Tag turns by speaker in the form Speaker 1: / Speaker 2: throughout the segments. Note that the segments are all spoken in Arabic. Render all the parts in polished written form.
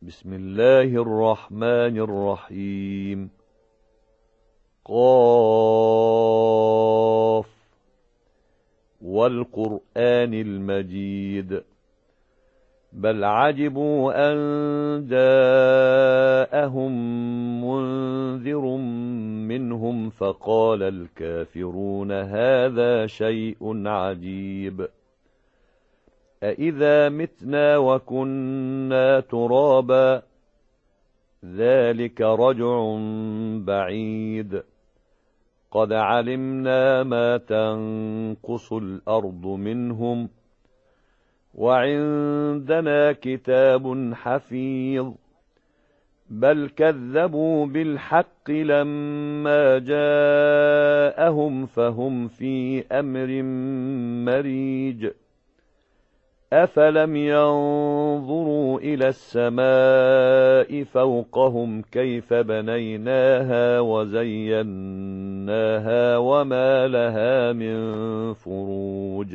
Speaker 1: بسم الله الرحمن الرحيم. قاف والقرآن المجيد. بل عجبوا أن جاءهم منذر منهم فقال الكافرون هذا شيء عجيب. أإذا متنا وكنا ترابا ذلك رجع بعيد. قد علمنا ما تنقص الأرض منهم وعندنا كتاب حفيظ. بل كذبوا بالحق لما جاءهم فهم في أمر مريج. أفلم ينظروا إلى السماء فوقهم كيف بنيناها وزيناها وما لها من فروج.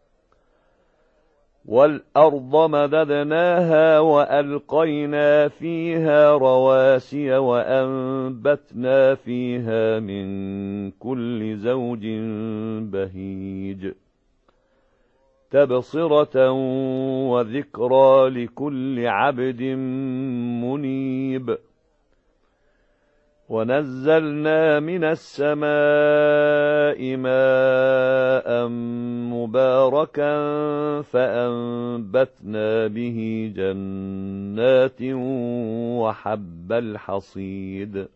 Speaker 1: والأرض مددناها وألقينا فيها رواسي وأنبتنا فيها من كل زوج بهيج. تبصرة وذكرى لكل عبد منيب. ونزلنا من السماء ماء مباركا فأنبتنا به جنات وحب الحصيد.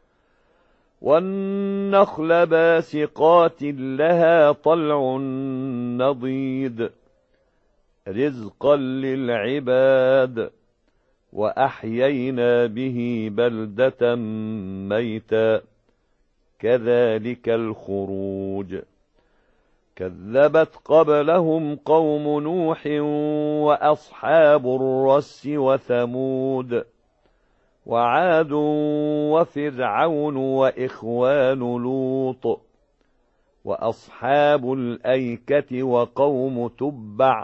Speaker 1: والنخل باسقات لها طلع نضيد رزقا للعباد. وأحيينا به بلدة ميتا كذلك الخروج. كذبت قبلهم قوم نوح وأصحاب الرس وثمود وعاد وفرعون وإخوان لوط وأصحاب الأيكة وقوم تبع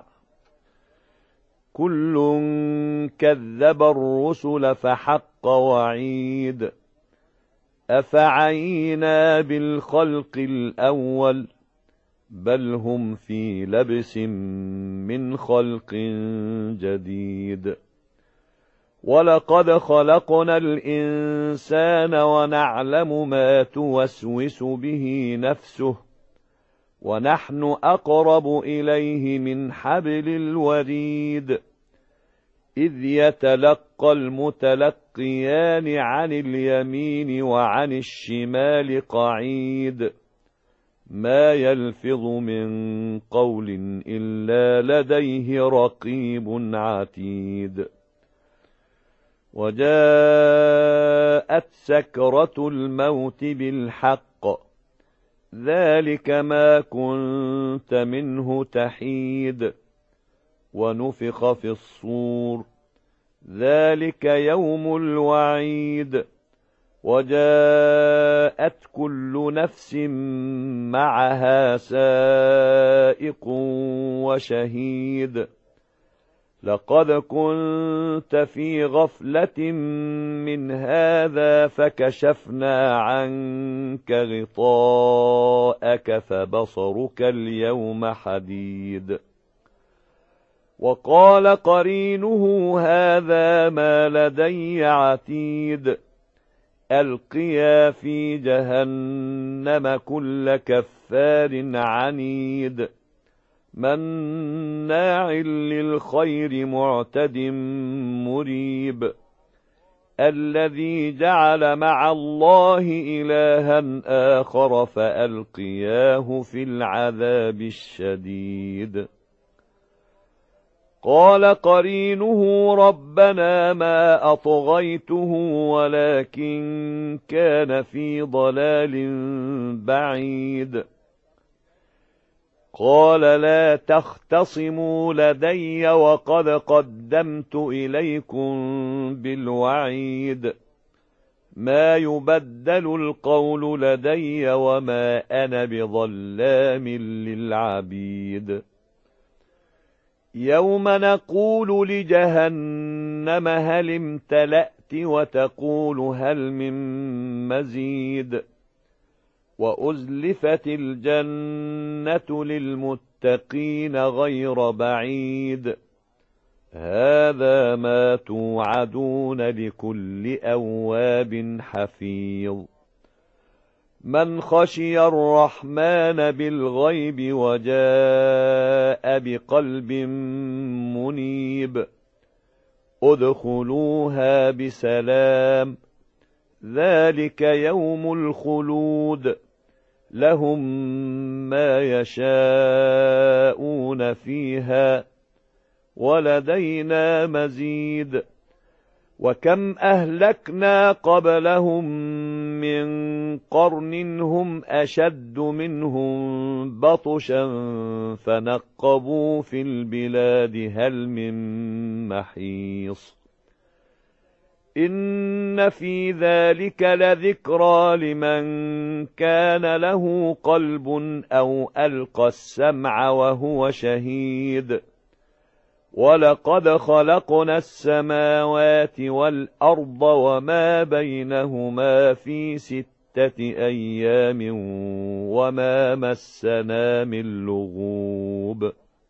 Speaker 1: كل كذب الرسل فحق وعيد. أفعينا بالخلق الأول بل هم في لبس من خلق جديد. ولقد خلقنا الإنسان ونعلم ما توسوس به نفسه ونحن أقرب إليه من حبل الوريد. إذ يتلقى المتلقيان عن اليمين وعن الشمال قعيد. ما يلفظ من قول إلا لديه رقيب عتيد. وجاءت سكرة الموت بالحق ذلك ما كنت منه تحيد. ونفخ في الصور ذلك يوم الوعيد. وجاءت كل نفس معها سائق وشهيد. لقد كنت في غفلة من هذا فكشفنا عنك غطاءك فبصرك اليوم حديد. وقال قرينه هذا ما لدي عتيد. ألقيا في جهنم كل كفار عنيد مناع للخير معتد مريب. الذي جعل مع الله إلها آخر فألقياه في العذاب الشديد. قال قرينه ربنا ما أطغيته ولكن كان في ضلال بعيد. قال لا تختصموا لدي وقد قدمت إليكم بالوعيد. ما يبدل القول لدي وما أنا بظلام للعبيد. يوم نقول لجهنم هل امتلأت وتقول هل من مزيد وأزلفت الجنة للمتقين غير بعيد هذا ما توعدون لكل أواب حفيظ من خشي الرحمن بالغيب وجاء بقلب منيب ادخلوها بسلام ذلك يوم الخلود لهم ما يشاءون فيها ولدينا مزيد وكم أهلكنا قبلهم من قرن هم أشد منهم بطشا فنقبوا في البلاد هل من محيص إن في ذلك لذكرى لمن كان له قلب أو ألقى السمع وهو شهيد ولقد خلقنا السماوات والأرض وما بينهما في 6 أيام وما مسنا من لغوب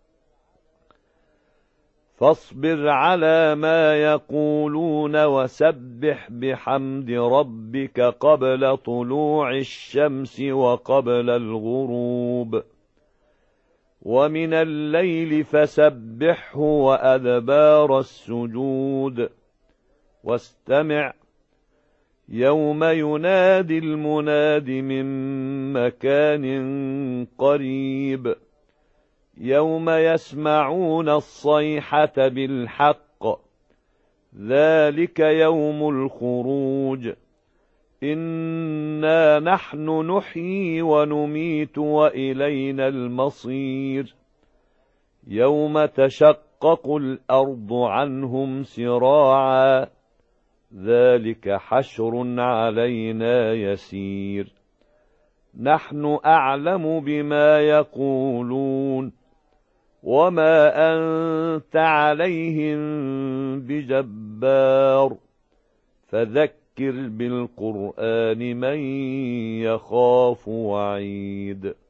Speaker 1: فاصبر على ما يقولون وسبح بحمد ربك قبل طلوع الشمس وقبل الغروب ومن الليل فسبحه وأدبار السجود واستمع يوم ينادي المناد من مكان قريب يوم يسمعون الصيحة بالحق ذلك يوم الخروج إنا نحن نحيي ونميت وإلينا المصير يوم تشقق الأرض عنهم سراعا ذلك حشر علينا يسير نحن أعلم بما يقولون وما أنت عليهم بجبار فذكر بالقرآن من يخاف وعيد